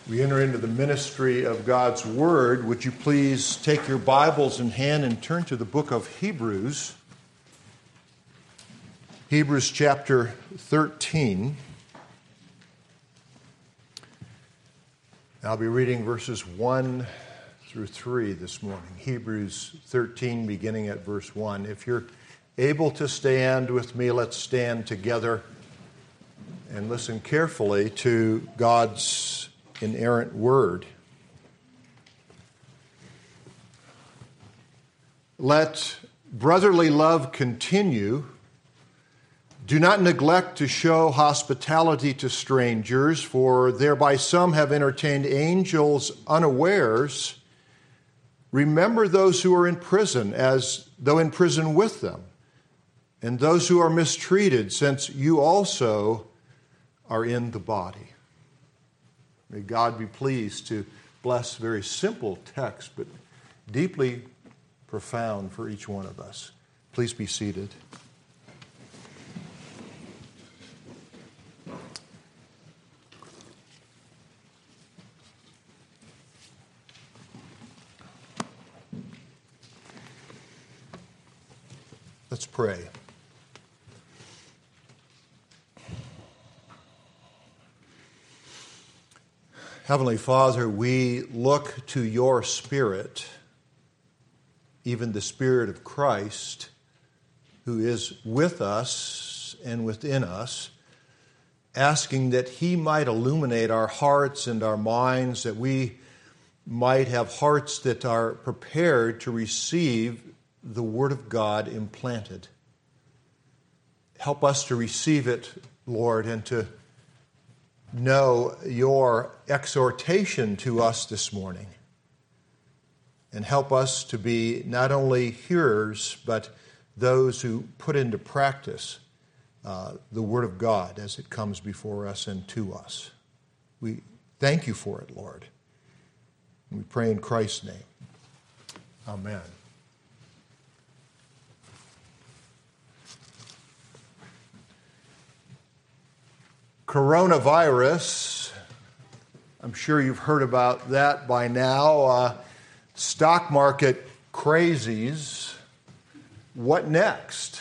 We enter into the ministry of God's Word. Would you please take your Bibles in hand and turn to the book of Hebrews. Hebrews chapter 13. I'll be reading verses 1 through 3 this morning. Hebrews 13, beginning at verse 1. If you're able to stand with me, let's stand together and listen carefully to God's inerrant word. Let brotherly love continue. Do not neglect to show hospitality to strangers, for thereby some have entertained angels unawares. Remember those who are in prison, as though in prison with them, and those who are mistreated, since you also are in the body. May God be pleased to bless a very simple text, but deeply profound for each one of us. Please be seated. Let's pray. Heavenly Father, we look to your Spirit, even the Spirit of Christ, who is with us and within us, asking that he might illuminate our hearts and our minds, that we might have hearts that are prepared to receive the Word of God implanted. Help us to receive it, Lord, and to know your exhortation to us this morning. And help us to be not only hearers, but those who put into practice the Word of God as it comes before us and to us. We thank you for it, Lord. And we pray in Christ's name. Amen. Coronavirus, I'm sure you've heard about that by now. Stock market crazies. What next?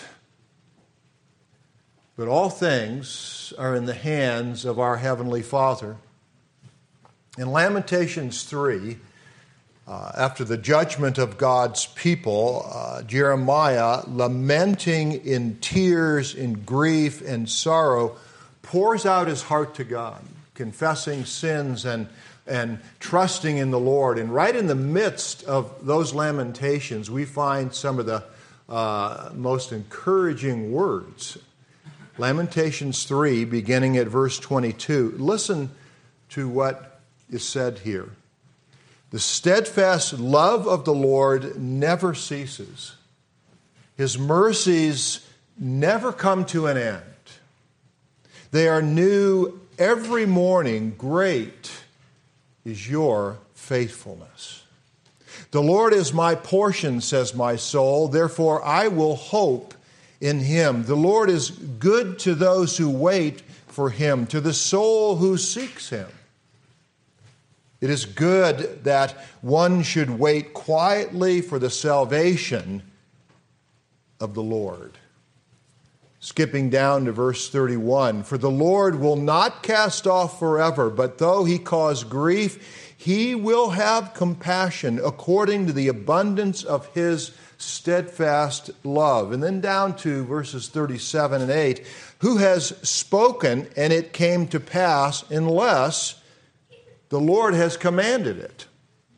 But all things are in the hands of our Heavenly Father. In Lamentations 3, after the judgment of God's people, Jeremiah, lamenting in tears, in grief and sorrow, pours out his heart to God, confessing sins and trusting in the Lord. And right in the midst of those lamentations, we find some of the most encouraging words. Lamentations 3, beginning at verse 22. Listen to what is said here. The steadfast love of the Lord never ceases. His mercies never come to an end. They are new every morning. Great is your faithfulness. The Lord is my portion, says my soul. Therefore, I will hope in him. The Lord is good to those who wait for him, to the soul who seeks him. It is good that one should wait quietly for the salvation of the Lord. Skipping down to verse 31, for the Lord will not cast off forever, but though he cause grief, he will have compassion according to the abundance of his steadfast love. And then down to verses 37 and 8, who has spoken and it came to pass unless the Lord has commanded it?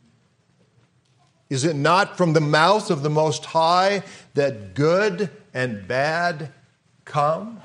Is it not from the mouth of the Most High that good and bad come?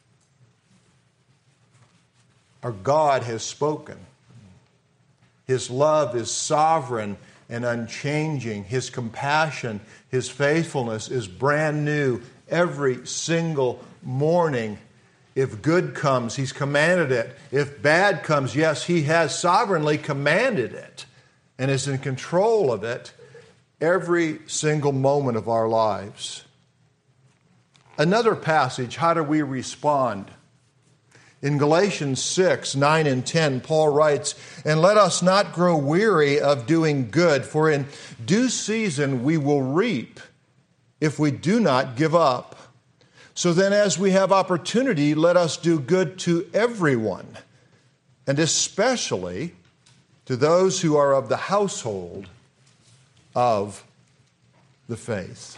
Our God has spoken. His love is sovereign and unchanging. His compassion, his faithfulness is brand new every single morning. If good comes, he's commanded it. If bad comes, yes, he has sovereignly commanded it and is in control of it every single moment of our lives. Another passage, how do we respond? In Galatians 6, 9 and 10, Paul writes, "And let us not grow weary of doing good, for in due season we will reap if we do not give up. So then as we have opportunity, let us do good to everyone, and especially to those who are of the household of the faith."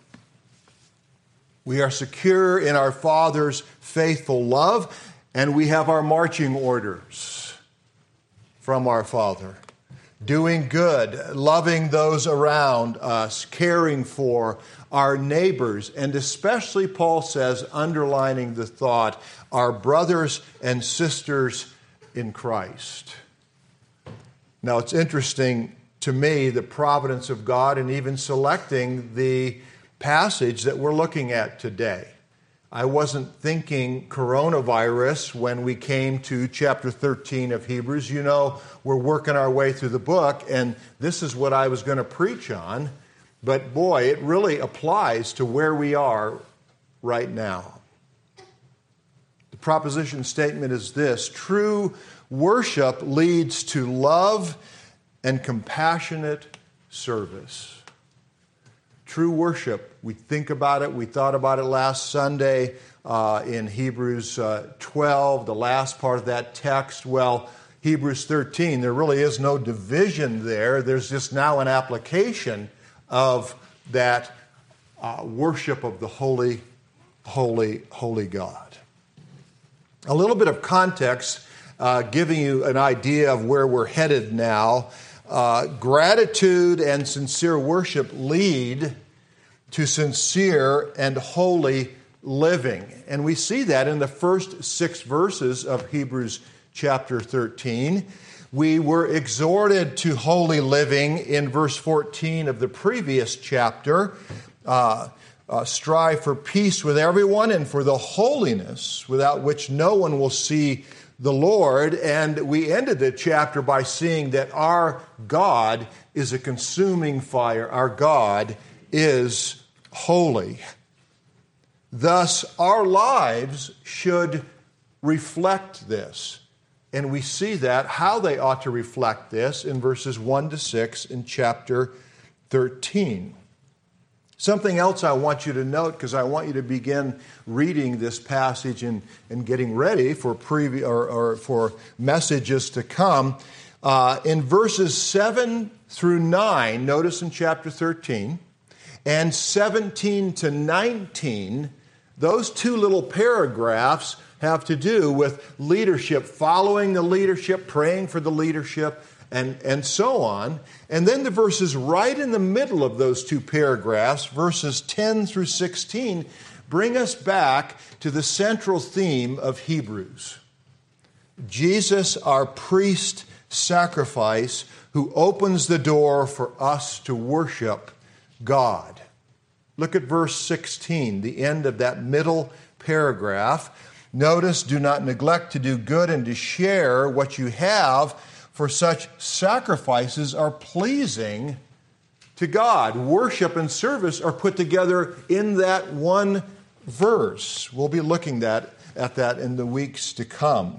We are secure in our Father's faithful love, and we have our marching orders from our Father. Doing good, loving those around us, caring for our neighbors, and especially, Paul says, underlining the thought, our brothers and sisters in Christ. Now, it's interesting to me the providence of God in even selecting the passage that we're looking at today. I wasn't thinking coronavirus when we came to chapter 13 of Hebrews. You know, we're working our way through the book, and this is what I was going to preach on. But boy, it really applies to where we are right now. The proposition statement is this: true worship leads to love and compassionate service. True worship, we think about it, we thought about it last Sunday in Hebrews 12, the last part of that text. Well, Hebrews 13, there really is no division there. There's just now an application of that worship of the holy, holy, holy God. A little bit of context, giving you an idea of where we're headed now. Gratitude and sincere worship lead to sincere and holy living. And we see that in the first 6 verses of Hebrews chapter 13. We were exhorted to holy living in verse 14 of the previous chapter. Strive for peace with everyone and for the holiness without which no one will see the Lord. And we ended the chapter by seeing that our God is a consuming fire. Our God is holy. Thus, our lives should reflect this. And we see that, how they ought to reflect this, in verses 1 to 6 in chapter 13. Something else I want you to note, because I want you to begin reading this passage and getting ready for for messages to come. In verses 7 through 9, notice in chapter 13, and 17 to 19, those 2 little paragraphs have to do with leadership, following the leadership, praying for the leadership, and so on. And then the verses right in the middle of those 2 paragraphs, verses 10 through 16, bring us back to the central theme of Hebrews. Jesus, our priest sacrifice, who opens the door for us to worship God. Look at verse 16, the end of that middle paragraph. Notice, do not neglect to do good and to share what you have, for such sacrifices are pleasing to God. Worship and service are put together in that one verse. We'll be looking at that in the weeks to come.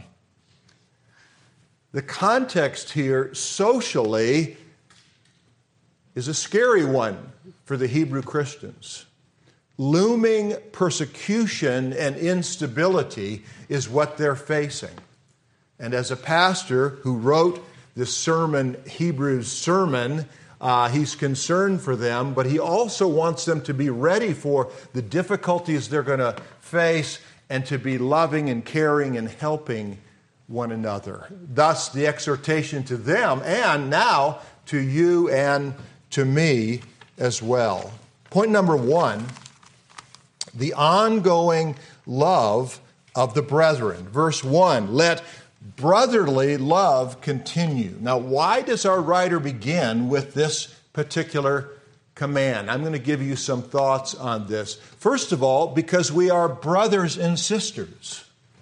The context here socially is a scary one for the Hebrew Christians. Looming persecution and instability is what they're facing. And as a pastor who wrote this sermon, Hebrews sermon, he's concerned for them, but he also wants them to be ready for the difficulties they're going to face and to be loving and caring and helping one another. Thus, the exhortation to them and now to you and to me as well. Point number 1, the ongoing love of the brethren. Verse 1, let brotherly love continue. Now, why does our writer begin with this particular command? I'm going to give you some thoughts on this. First of all, because we are brothers and sisters.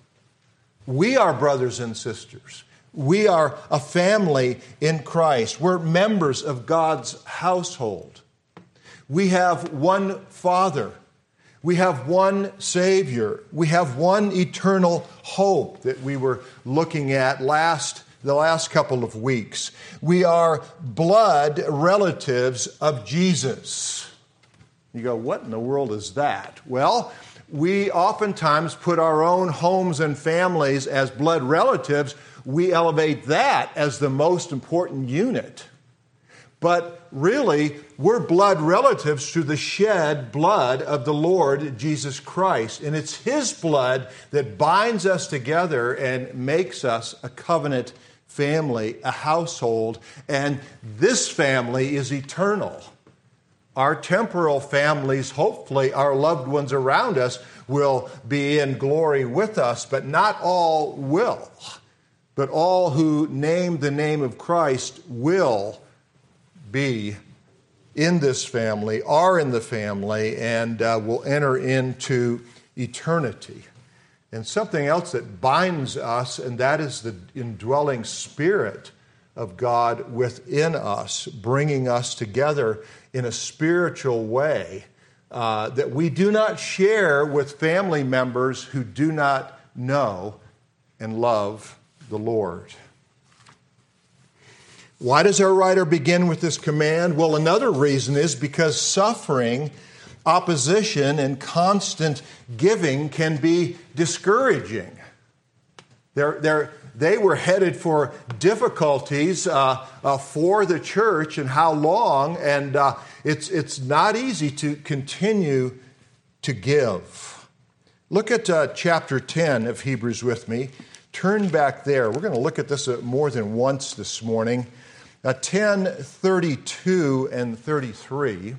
We are brothers and sisters. We are a family in Christ. We're members of God's household. We have one Father. We have one Savior. We have one eternal hope that we were looking at the last couple of weeks. We are blood relatives of Jesus. You go, what in the world is that? Well, we oftentimes put our own homes and families as blood relatives. We elevate that as the most important unit. But really, we're blood relatives through the shed blood of the Lord Jesus Christ. And it's His blood that binds us together and makes us a covenant family, a household. And this family is eternal. Our temporal families, hopefully our loved ones around us, will be in glory with us, but not all will. But all who name the name of Christ will be in this family, are in the family, and will enter into eternity. And something else that binds us, and that is the indwelling Spirit of God within us, bringing us together in a spiritual way that we do not share with family members who do not know and love the Lord. Why does our writer begin with this command? Well, another reason is because suffering, opposition, and constant giving can be discouraging. They were headed for difficulties for the church, and how long, and it's not easy to continue to give. Look at chapter 10 of Hebrews with me. Turn back there. We're going to look at this more than once this morning. 10:32 and 33.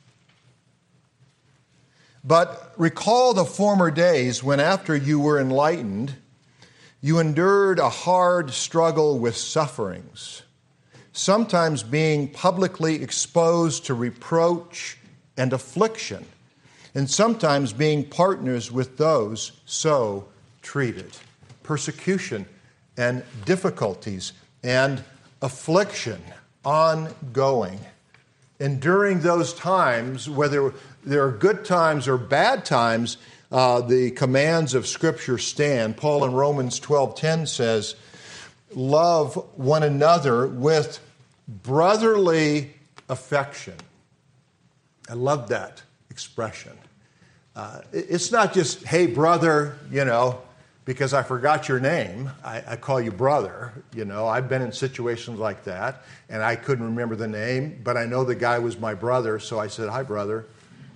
But recall the former days when, after you were enlightened, you endured a hard struggle with sufferings, sometimes being publicly exposed to reproach and affliction, and sometimes being partners with those so treated. Persecution and difficulties and affliction ongoing. And during those times, whether there are good times or bad times, the commands of Scripture stand. Paul in Romans 12:10 says, love one another with brotherly affection. I love that expression. It's not just, hey, brother, because I forgot your name, I call you brother. I've been in situations like that, and I couldn't remember the name, but I know the guy was my brother, so I said, hi, brother.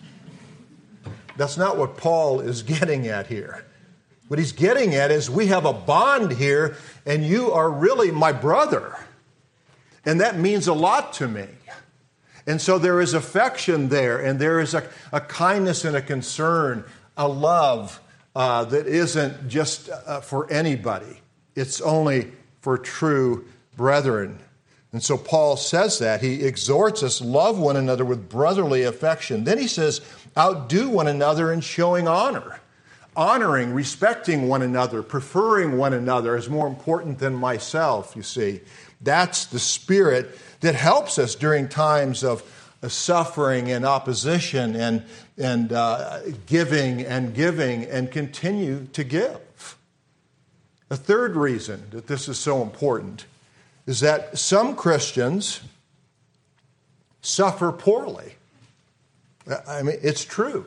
That's not what Paul is getting at here. What he's getting at is we have a bond here, and you are really my brother. And that means a lot to me. And so there is affection there, and there is a kindness and a concern, a love that isn't just for anybody. It's only for true brethren. And so Paul says that. He exhorts us, love one another with brotherly affection. Then he says, outdo one another in showing honor. Honoring, respecting one another, preferring one another is more important than myself, you see. That's the spirit that helps us during times of suffering and opposition and giving and continue to give. A third reason that this is so important is that some Christians suffer poorly. I mean, it's true.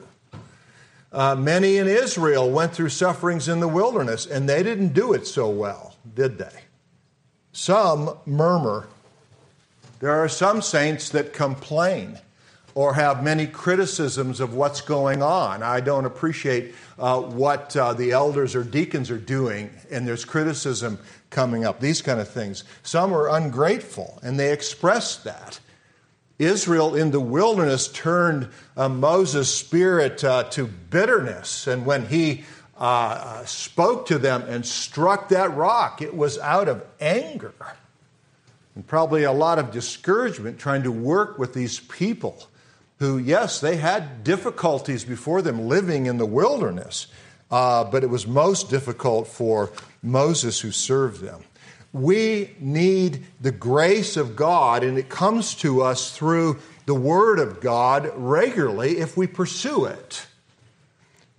Many in Israel went through sufferings in the wilderness, and they didn't do it so well, did they? Some murmur. There are some saints that complain or have many criticisms of what's going on. I don't appreciate what the elders or deacons are doing, and there's criticism coming up, these kind of things. Some are ungrateful, and they express that. Israel in the wilderness turned Moses' spirit to bitterness, and when he spoke to them and struck that rock, it was out of anger. And probably a lot of discouragement trying to work with these people who, yes, they had difficulties before them living in the wilderness, but it was most difficult for Moses who served them. We need the grace of God, and it comes to us through the Word of God regularly if we pursue it.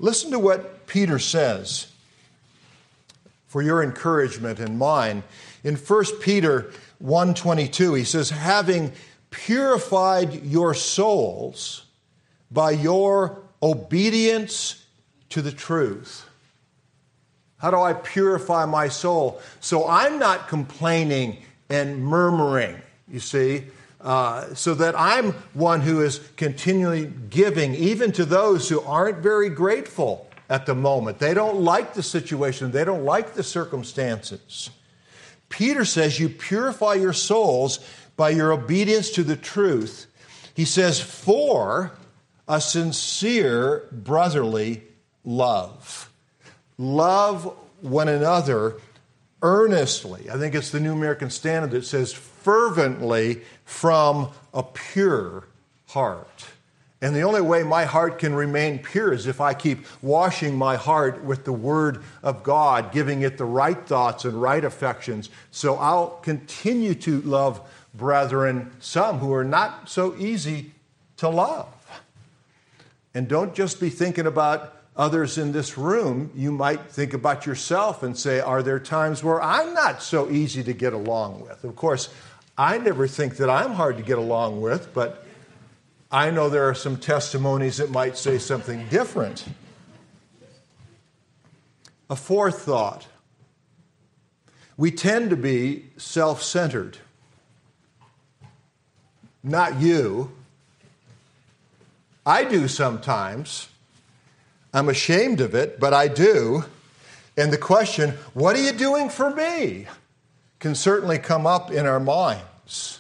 Listen to what Peter says for your encouragement and mine. In 1 Peter 1:22, he says, having purified your souls by your obedience to the truth. How do I purify my soul? So I'm not complaining and murmuring, you see, so that I'm one who is continually giving, even to those who aren't very grateful at the moment. They don't like the situation. They don't like the circumstances. Peter says you purify your souls by your obedience to the truth. He says, for a sincere brotherly love. Love one another earnestly. I think it's the New American Standard that says fervently from a pure heart. And the only way my heart can remain pure is if I keep washing my heart with the Word of God, giving it the right thoughts and right affections. So I'll continue to love brethren, some who are not so easy to love. And don't just be thinking about others in this room. You might think about yourself and say, are there times where I'm not so easy to get along with? Of course, I never think that I'm hard to get along with, but I know there are some testimonies that might say something different. A fourth thought. We tend to be self-centered. Not you. I do sometimes. I'm ashamed of it, but I do. And the question, what are you doing for me? Can certainly come up in our minds.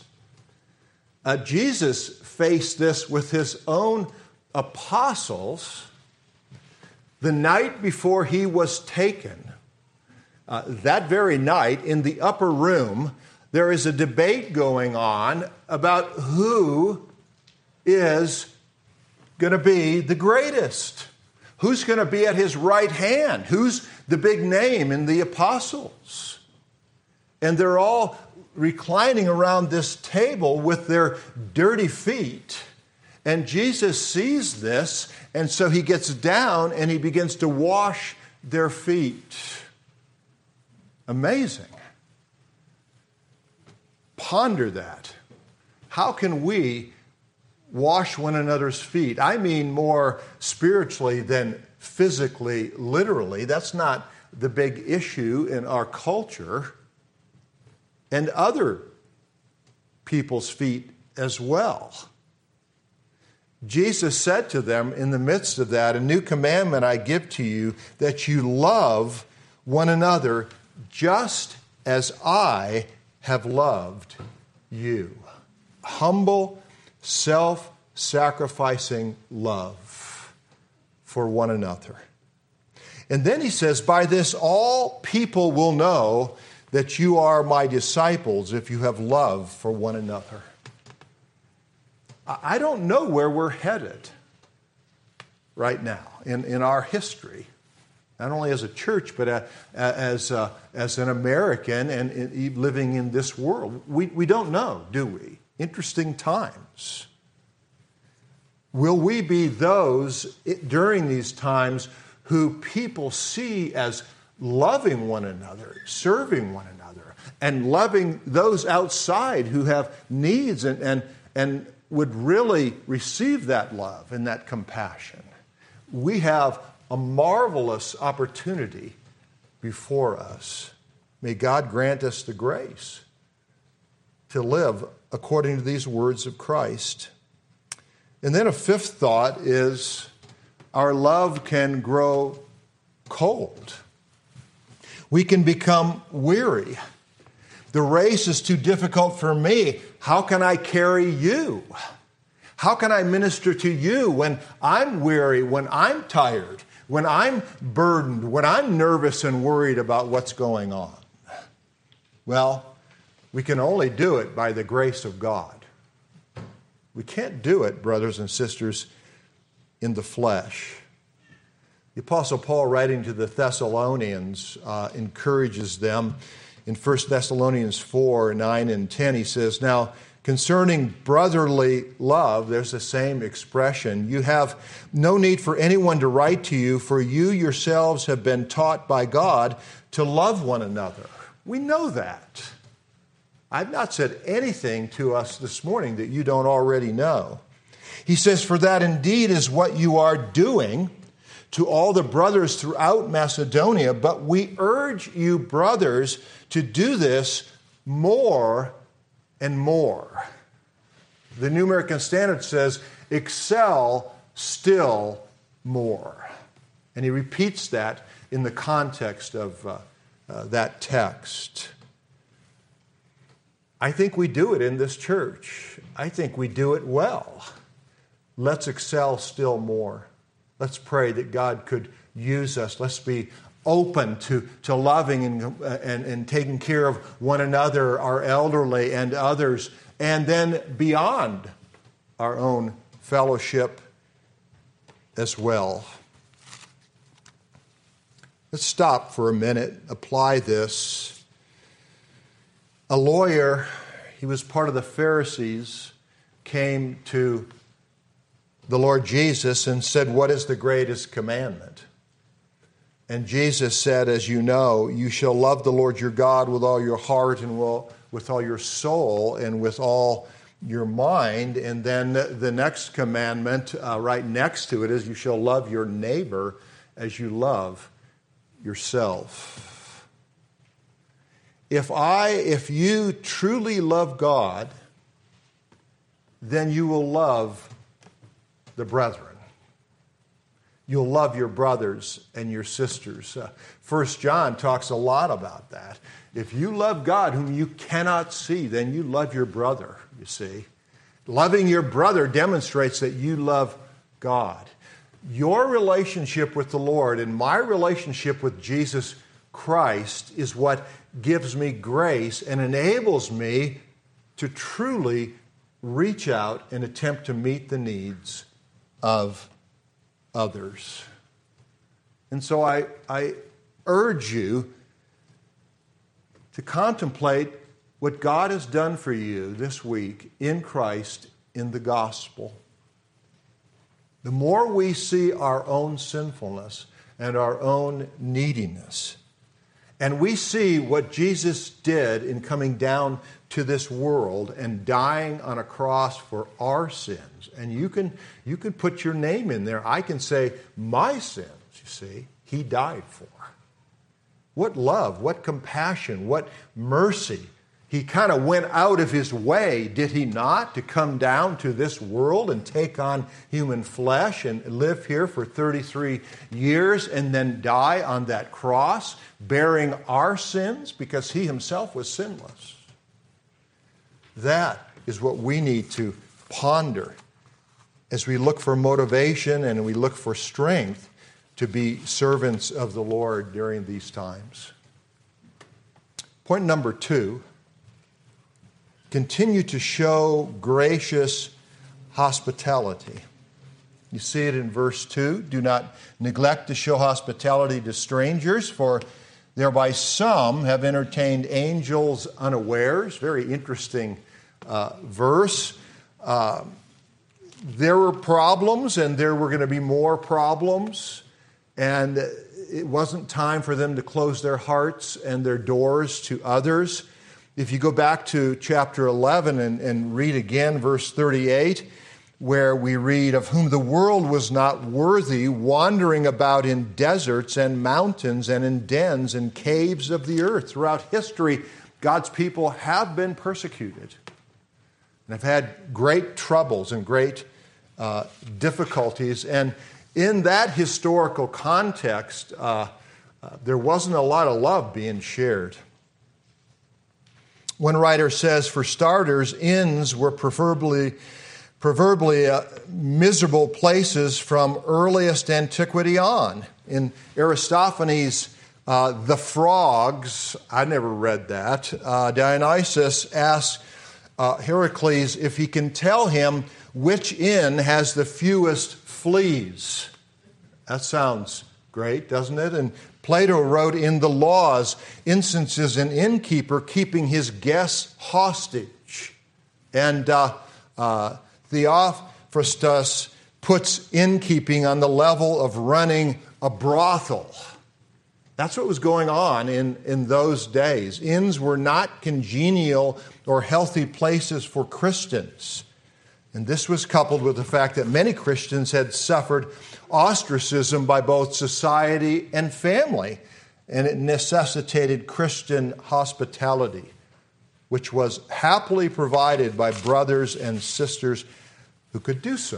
Jesus faced this with his own apostles the night before he was taken. That very night, in the upper room, there is a debate going on about who is going to be the greatest. Who's going to be at his right hand? Who's the big name in the apostles? And they're all reclining around this table with their dirty feet. And Jesus sees this, and so he gets down and he begins to wash their feet. Amazing. Ponder that. How can we wash one another's feet? I mean more spiritually than physically, literally. That's not the big issue in our culture. And other people's feet as well. Jesus said to them in the midst of that, a new commandment I give to you, that you love one another just as I have loved you. Humble, self-sacrificing love for one another. And then he says, by this all people will know that you are my disciples if you have love for one another. I don't know where we're headed right now in our history, not only as a church, but as an American and living in this world. We don't know, do we? Interesting times. Will we be those during these times who people see as loving one another, serving one another, and loving those outside who have needs and would really receive that love and that compassion? We have a marvelous opportunity before us. May God grant us the grace to live according to these words of Christ. And then a fifth thought is our love can grow cold. We can become weary. The race is too difficult for me. How can I carry you? How can I minister to you when I'm weary, when I'm tired, when I'm burdened, when I'm nervous and worried about what's going on? Well, we can only do it by the grace of God. We can't do it, brothers and sisters, in the flesh. The Apostle Paul, writing to the Thessalonians, encourages them. In 1 Thessalonians 4, 9, and 10, he says, now, Concerning brotherly love, there's the same expression. You have no need for anyone to write to you, for you yourselves have been taught by God to love one another. We know that. I've not said anything to us this morning that you don't already know. He says, for that indeed is what you are doing to all the brothers throughout Macedonia, but we urge you, brothers, to do this more and more. The New American Standard says, excel still more. And he repeats that in the context of that text. I think we do it in this church. I think we do it well. Let's excel still more. Let's pray that God could use us. Let's be open to loving and taking care of one another, our elderly and others, and then beyond our own fellowship as well. Let's stop for a minute, apply this. A lawyer, he was part of the Pharisees, came to the Lord Jesus and said, what is the greatest commandment? And Jesus said, as you know, you shall love the Lord your God with all your heart and with all your soul and with all your mind. And then the next commandment right next to it is you shall love your neighbor as you love yourself. If you truly love God, then you will love the brethren. You'll love your brothers and your sisters. 1 John talks a lot about that. If you love God whom you cannot see, then you love your brother, you see. Loving your brother demonstrates that you love God. Your relationship with the Lord and my relationship with Jesus Christ is what gives me grace and enables me to truly reach out and attempt to meet the needs of others. And so I urge you to contemplate what God has done for you this week in Christ in the gospel. The more we see our own sinfulness and our own neediness, and we see what Jesus did in coming down to this world and dying on a cross for our sins, and you can put your name in there. I can say, my sins, you see, he died for. What love, what compassion, what mercy. He kind of went out of his way, did he not, to come down to this world and take on human flesh and live here for 33 years and then die on that cross, bearing our sins because he himself was sinless. That is what we need to ponder as we look for motivation and we look for strength to be servants of the Lord during these times. Point number 2. Continue to show gracious hospitality. You see it in verse 2. Do not neglect to show hospitality to strangers, for thereby some have entertained angels unawares. Very interesting verse. There were problems, and there were going to be more problems, and it wasn't time for them to close their hearts and their doors to others. If you go back to chapter 11 and read again verse 38, where we read, of whom the world was not worthy, wandering about in deserts and mountains and in dens and caves of the earth. Throughout history, God's people have been persecuted and have had great troubles and great difficulties. And in that historical context, there wasn't a lot of love being shared. One writer says, for starters, inns were proverbially miserable places from earliest antiquity on. In Aristophanes' The Frogs, I never read that, Dionysus asks Heracles if he can tell him which inn has the fewest fleas. That sounds great, doesn't it? And Plato wrote in the Laws instances an innkeeper keeping his guests hostage And Theophrastus puts innkeeping on the level of running a brothel. That's what was going on in those days. Inns were not congenial or healthy places for Christians. And this was coupled with the fact that many Christians had suffered ostracism by both society and family, and it necessitated Christian hospitality, which was happily provided by brothers and sisters who could do so.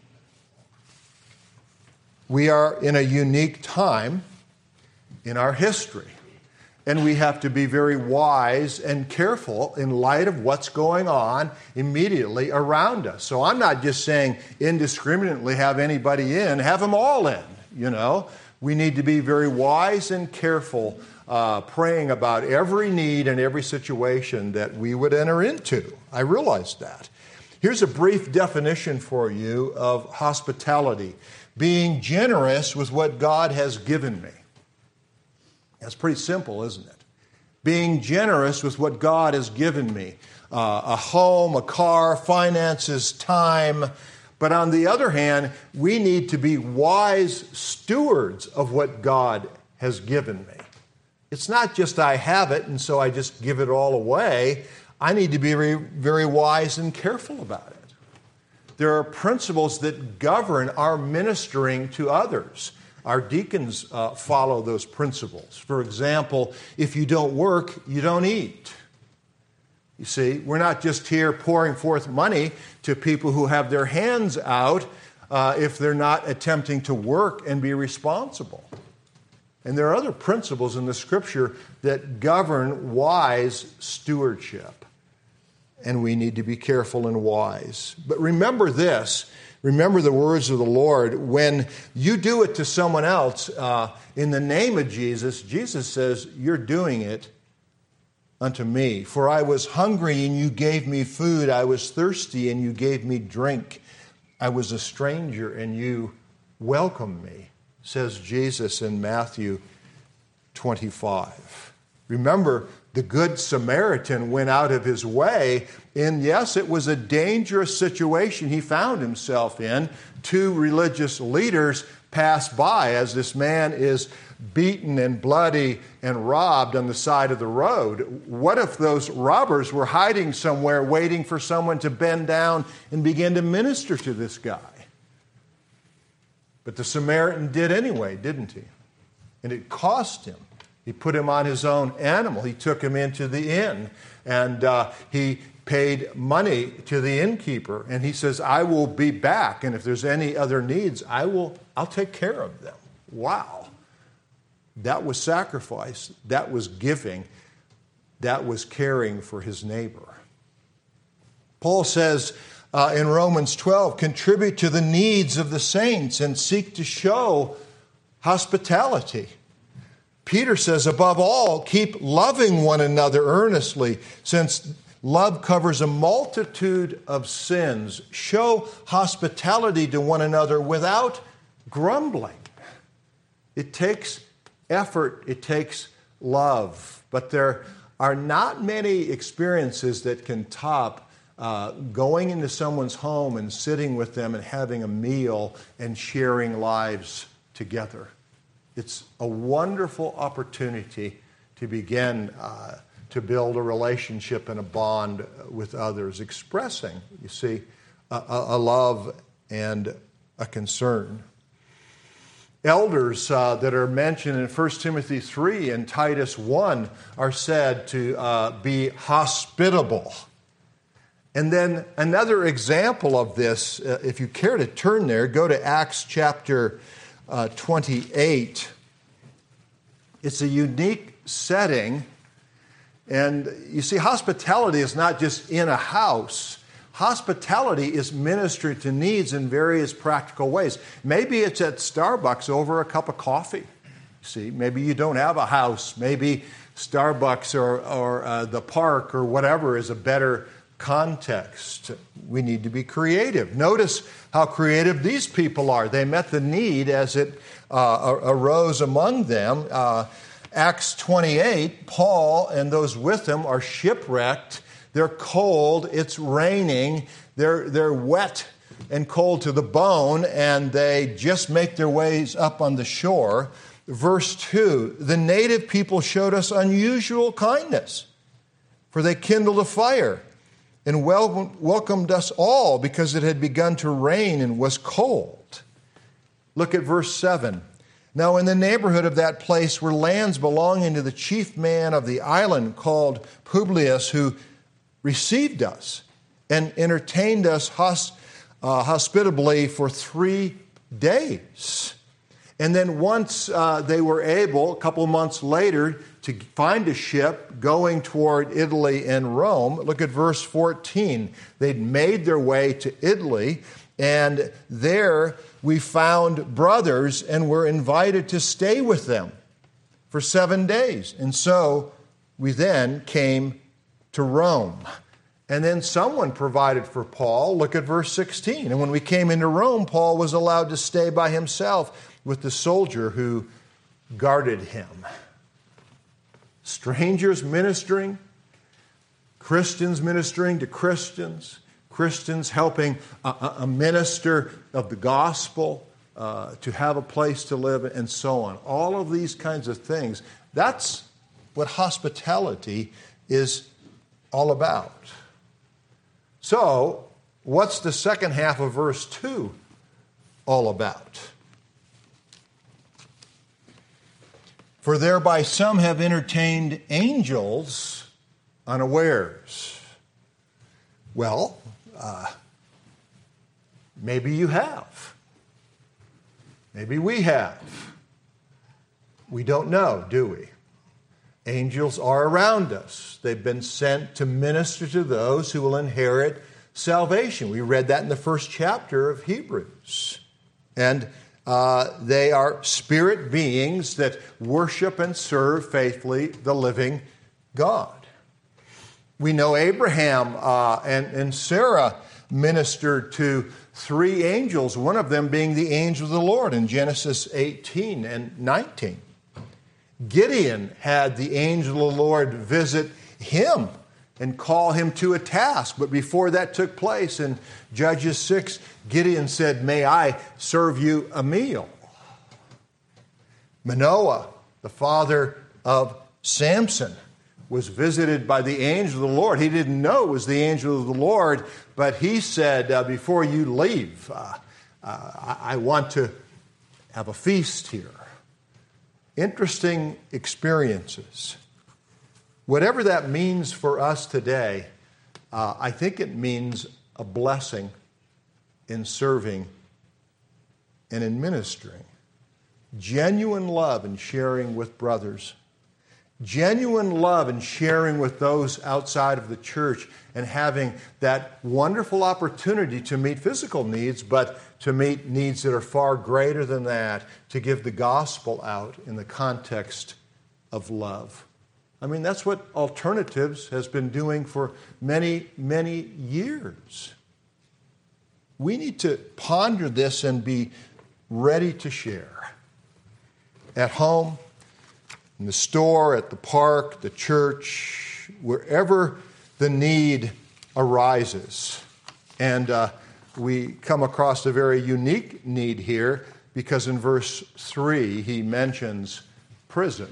We are in a unique time in our history, and we have to be very wise and careful in light of what's going on immediately around us. So I'm not just saying indiscriminately have anybody in, have them all in, you know. We need to be very wise and careful, praying about every need and every situation that we would enter into. I realize that. Here's a brief definition for you of hospitality: being generous with what God has given me. That's pretty simple, isn't it? Being generous with what God has given me. A home, a car, finances, time. But on the other hand, we need to be wise stewards of what God has given me. It's not just I have it and so I just give it all away. I need to be very, very wise and careful about it. There are principles that govern our ministering to others. Our deacons follow those principles. For example, if you don't work, you don't eat. You see, we're not just here pouring forth money to people who have their hands out if they're not attempting to work and be responsible. And there are other principles in the Scripture that govern wise stewardship. And we need to be careful and wise. But remember this. Remember the words of the Lord. When you do it to someone else in the name of Jesus, Jesus says, you're doing it unto me. For I was hungry and you gave me food. I was thirsty and you gave me drink. I was a stranger and you welcomed me, says Jesus in Matthew 25. Remember, the Good Samaritan went out of his way, and yes, it was a dangerous situation he found himself in. Two religious leaders pass by as this man is beaten and bloody and robbed on the side of the road. What if those robbers were hiding somewhere waiting for someone to bend down and begin to minister to this guy? But the Samaritan did anyway, didn't he? And it cost him. He put him on his own animal. He took him into the inn, and he paid money to the innkeeper. And he says, I will be back, and if there's any other needs, I'll take care of them. Wow. That was sacrifice. That was giving. That was caring for his neighbor. Paul says in Romans 12, contribute to the needs of the saints and seek to show hospitality. Peter says, above all, keep loving one another earnestly, since love covers a multitude of sins. Show hospitality to one another without grumbling. It takes effort, it takes love, but there are not many experiences that can top going into someone's home and sitting with them and having a meal and sharing lives together. It's a wonderful opportunity to begin to build a relationship and a bond with others, expressing, you see, a love and a concern. Elders that are mentioned in 1 Timothy 3 and Titus 1 are said to be hospitable. And then another example of this, if you care to turn there, go to Acts chapter 28. It's a unique setting. And you see, hospitality is not just in a house. Hospitality is ministry to needs in various practical ways. Maybe it's at Starbucks over a cup of coffee. See, maybe you don't have a house. Maybe Starbucks or the park or whatever is a better context. We need to be creative. Notice how creative these people are. They met the need as it arose among them. Acts 28, Paul and those with him are shipwrecked. They're cold. It's raining. They're wet and cold to the bone, and they just make their ways up on the shore. Verse 2, the native people showed us unusual kindness, for they kindled a fire and welcomed us all because it had begun to rain and was cold. Look at verse 7. Now in the neighborhood of that place were lands belonging to the chief man of the island called Publius, who received us and entertained us hospitably for 3 days. And then once they were able, a couple months later, to find a ship going toward Italy and Rome, look at verse 14. They'd made their way to Italy, and there we found brothers and were invited to stay with them for 7 days. And so we then came to Rome. And then someone provided for Paul. Look at verse 16. And when we came into Rome, Paul was allowed to stay by himself with the soldier who guarded him. Strangers ministering, Christians ministering to Christians, Christians helping a minister of the gospel to have a place to live, and so on. All of these kinds of things. That's what hospitality is all about. So, what's the second half of verse 2 all about? For thereby some have entertained angels unawares. Well, maybe you have. Maybe we have. We don't know, do we? Angels are around us. They've been sent to minister to those who will inherit salvation. We read that in the first chapter of Hebrews. And they are spirit beings that worship and serve faithfully the living God. We know Abraham and Sarah ministered to 3 angels, one of them being the angel of the Lord in Genesis 18 and 19. Gideon had the angel of the Lord visit him and call him to a task. But before that took place in Judges 6, Gideon said, "May I serve you a meal?" Manoah, the father of Samson, was visited by the angel of the Lord. He didn't know it was the angel of the Lord, but he said, before you leave, I want to have a feast here. Interesting experiences. Whatever that means for us today, I think it means a blessing in serving and in ministering. Genuine love in sharing with brothers. Genuine love in sharing with those outside of the church and having that wonderful opportunity to meet physical needs, but to meet needs that are far greater than that, to give the gospel out in the context of love. I mean, that's what Alternatives has been doing for many, many years. We need to ponder this and be ready to share. At home, in the store, at the park, the church, wherever the need arises. And we come across a very unique need here because in verse 3 he mentions prison.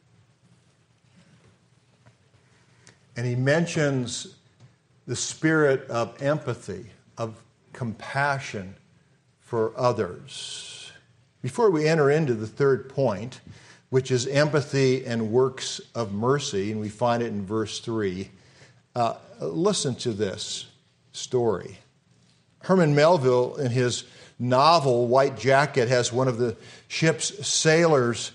And he mentions the spirit of empathy, of compassion for others. Before we enter into the third point, which is empathy and works of mercy, and we find it in verse 3, listen to this story. Herman Melville, in his novel White Jacket, has one of the ship's sailors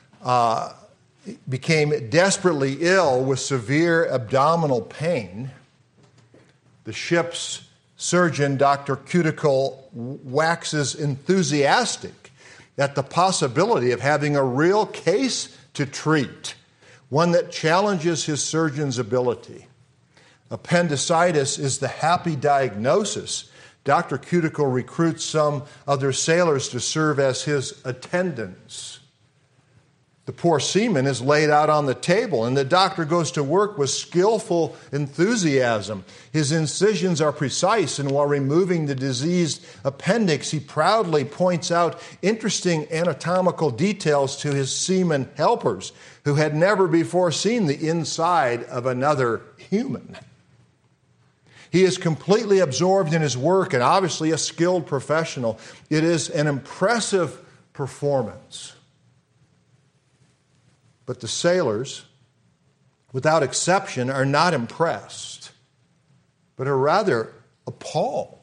became desperately ill with severe abdominal pain. The ship's surgeon, Dr. Cuticle, waxes enthusiastic at the possibility of having a real case to treat, one that challenges his surgeon's ability. Appendicitis is the happy diagnosis. Dr. Cuticle recruits some other sailors to serve as his attendants. The poor seaman is laid out on the table, and the doctor goes to work with skillful enthusiasm. His incisions are precise, and while removing the diseased appendix, he proudly points out interesting anatomical details to his seaman helpers, who had never before seen the inside of another human. He is completely absorbed in his work and obviously a skilled professional. It is an impressive performance. But the sailors, without exception, are not impressed, but are rather appalled.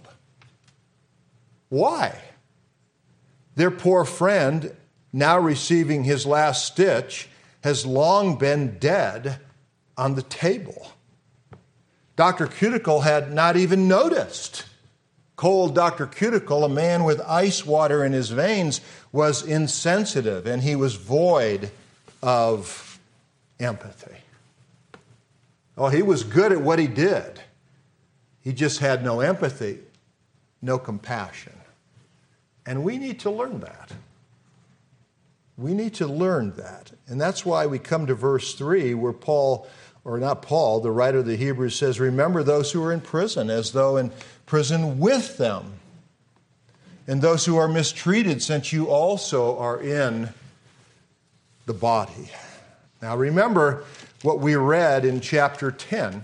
Why? Their poor friend, now receiving his last stitch, has long been dead on the table. Dr. Cuticle had not even noticed. Cold Dr. Cuticle, a man with ice water in his veins, was insensitive, and he was void of empathy. Oh, he was good at what he did. He just had no empathy, no compassion. And we need to learn that. We need to learn that. And that's why we come to verse 3 where the writer of the Hebrews says, remember those who are in prison as though in prison with them, and those who are mistreated, since you also are in the body. Now remember what we read in chapter 10,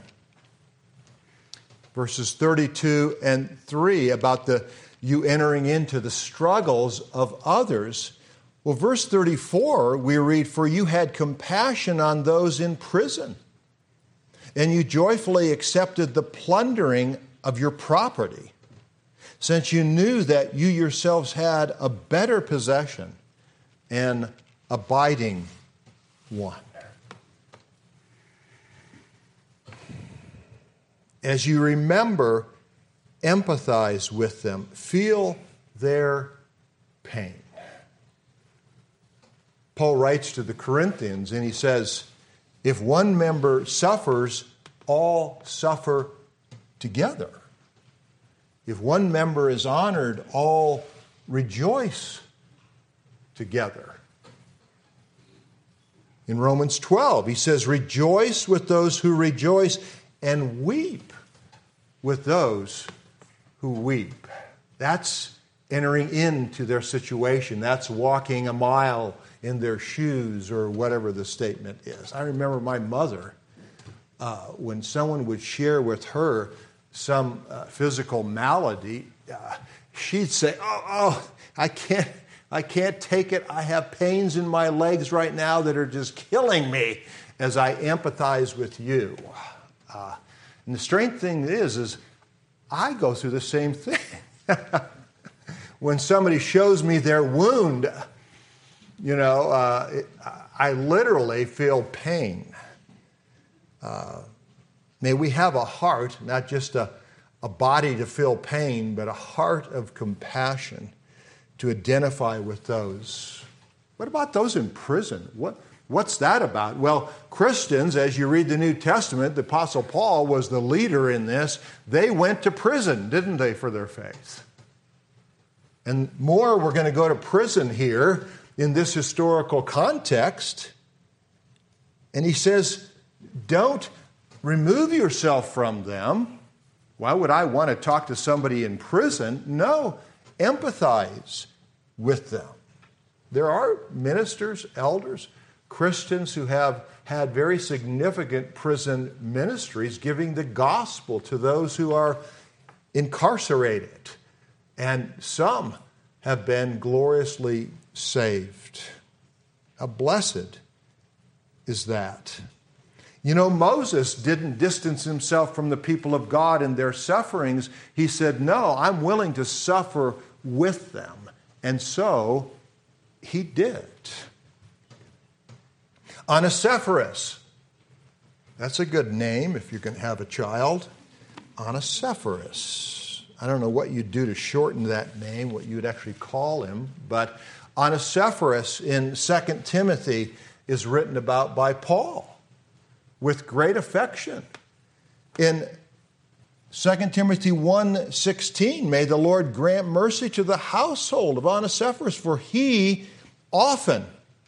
verses 32 and 3 about you entering into the struggles of others. Well, verse 34, we read, for you had compassion on those in prison, and you joyfully accepted the plundering of your property, since you knew that you yourselves had a better possession, an abiding one. As you remember, empathize with them, feel their pain. Paul writes to the Corinthians and he says, if one member suffers, all suffer together. If one member is honored, all rejoice together. In Romans 12, he says, rejoice with those who rejoice and weep with those who weep. That's entering into their situation. That's walking a mile in their shoes, or whatever the statement is. I remember my mother, when someone would share with her some physical malady, she'd say, oh, I can't take it. I have pains in my legs right now that are just killing me as I empathize with you. And the strange thing is I go through the same thing. When somebody shows me their wound, I literally feel pain. May we have a heart, not just a body to feel pain, but a heart of compassion to identify with those. What about those in prison? What's that about? Well, Christians, as you read the New Testament, the Apostle Paul was the leader in this. They went to prison, didn't they, for their faith? And more, we're going to go to prison here in this historical context. And he says, don't remove yourself from them. Why would I want to talk to somebody in prison? No, empathize with them. There are ministers, elders, Christians who have had very significant prison ministries giving the gospel to those who are incarcerated. And some have been gloriously saved. How blessed is that? Moses didn't distance himself from the people of God in their sufferings. He said, no, I'm willing to suffer with them. And so he did. Onesiphorus. That's a good name if you can have a child. Onesiphorus. I don't know what you'd do to shorten that name, what you'd actually call him, but Onesiphorus in 2 Timothy is written about by Paul with great affection. In 2 Timothy 1:16, may the Lord grant mercy to the household of Onesiphorus, for he often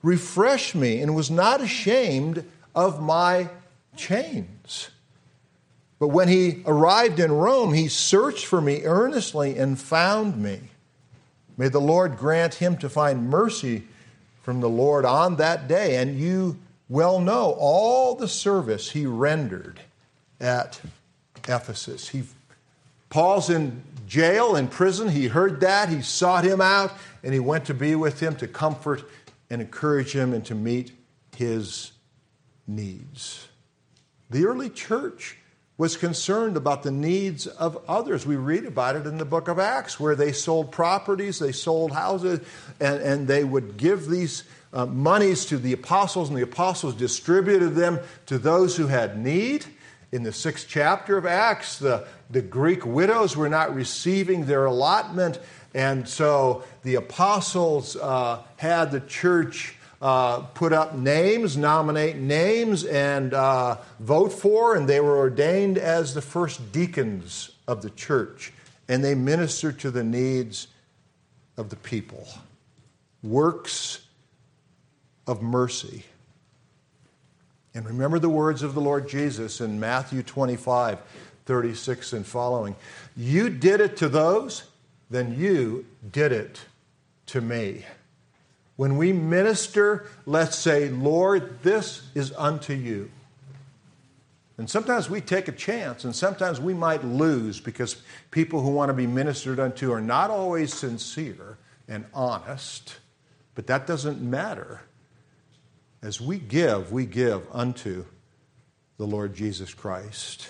refreshed me and was not ashamed of my chains. But when he arrived in Rome, he searched for me earnestly and found me. May the Lord grant him to find mercy from the Lord on that day. And you well know all the service he rendered at Ephesus. Paul's in jail, in prison. He heard that. He sought him out, and he went to be with him to comfort and encourage him and to meet his needs. The early church was concerned about the needs of others. We read about it in the book of Acts, where they sold properties, they sold houses, and they would give these monies to the apostles, and the apostles distributed them to those who had need. In the 6th chapter of Acts, the Greek widows were not receiving their allotment, and so the apostles had the church put up names, nominate names, and vote for, and they were ordained as the first deacons of the church, and they ministered to the needs of the people. Works of mercy. And remember the words of the Lord Jesus in Matthew 25:36 and following. You did it to those, then you did it to me. When we minister, let's say, Lord, this is unto you. And sometimes we take a chance, and sometimes we might lose because people who want to be ministered unto are not always sincere and honest, but that doesn't matter. As we give unto the Lord Jesus Christ.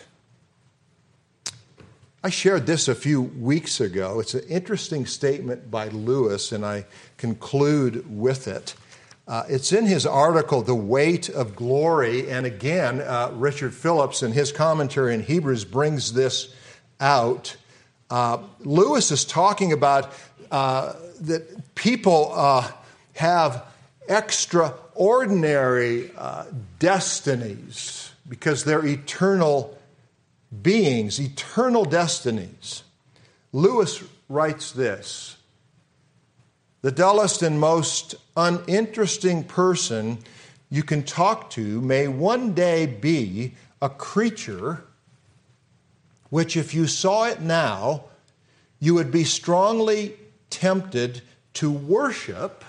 I shared this a few weeks ago. It's an interesting statement by Lewis, and I conclude with it. It's in his article, The Weight of Glory, and again, Richard Phillips in his commentary in Hebrews brings this out. Lewis is talking about that people have extraordinary destinies because they're eternal beings, eternal destinies. Lewis writes this: the dullest and most uninteresting person you can talk to may one day be a creature which, if you saw it now, you would be strongly tempted to worship,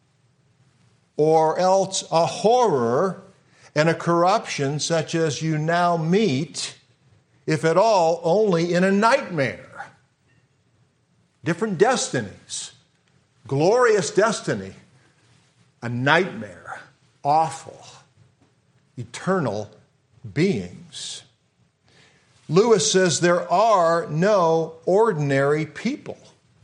or else a horror and a corruption such as you now meet, if at all, only in a nightmare. Different destinies. Glorious destiny. A nightmare. Awful. Eternal beings. Lewis says there are no ordinary people.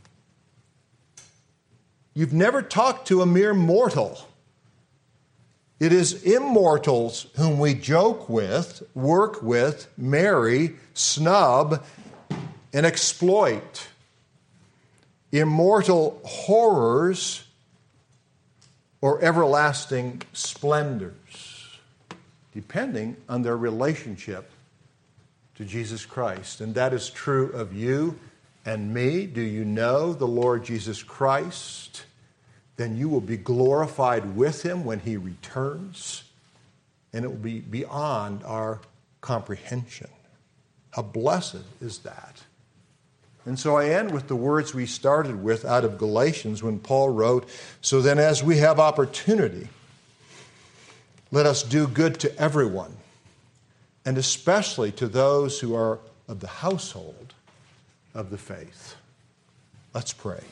You've never talked to a mere mortal. It is immortals whom we joke with, work with, marry, snub, and exploit. Immortal horrors or everlasting splendors, depending on their relationship to Jesus Christ. And that is true of you and me. Do you know the Lord Jesus Christ? Then you will be glorified with him when he returns, and it will be beyond our comprehension. How blessed is that? And so I end with the words we started with out of Galatians when Paul wrote, so then as we have opportunity, let us do good to everyone, and especially to those who are of the household of the faith. Let's pray.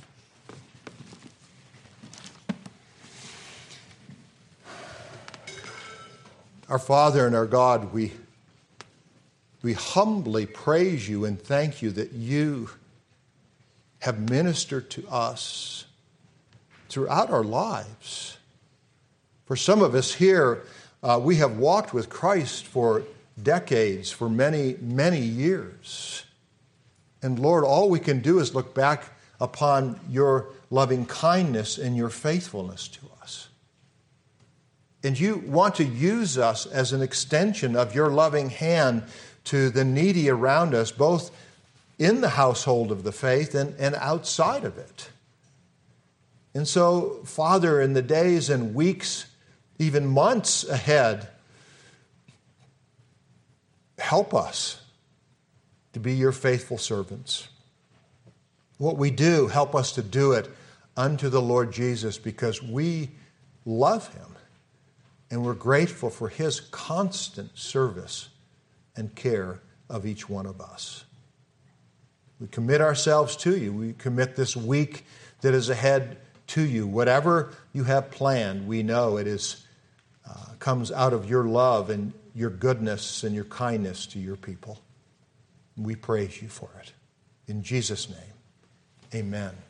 Our Father and our God, we humbly praise you and thank you that you have ministered to us throughout our lives. For some of us here, we have walked with Christ for decades, for many, many years. And Lord, all we can do is look back upon your loving kindness and your faithfulness to us. And you want to use us as an extension of your loving hand to the needy around us, both in the household of the faith and outside of it. And so, Father, in the days and weeks, even months ahead, help us to be your faithful servants. What we do, help us to do it unto the Lord Jesus, because we love him and we're grateful for his constant service and care of each one of us. We commit ourselves to you. We commit this week that is ahead to you. Whatever you have planned, we know it is comes out of your love and your goodness and your kindness to your people. We praise you for it. In Jesus' name, amen.